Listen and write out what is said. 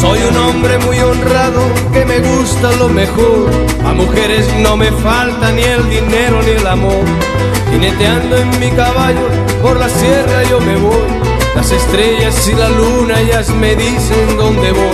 Soy un hombre muy honrado que me gusta lo mejor. A mujeres no me falta ni el dinero ni el amor. Jineteando en mi caballo por la sierra yo me voy. Las estrellas y la luna ellas me dicen dónde voy.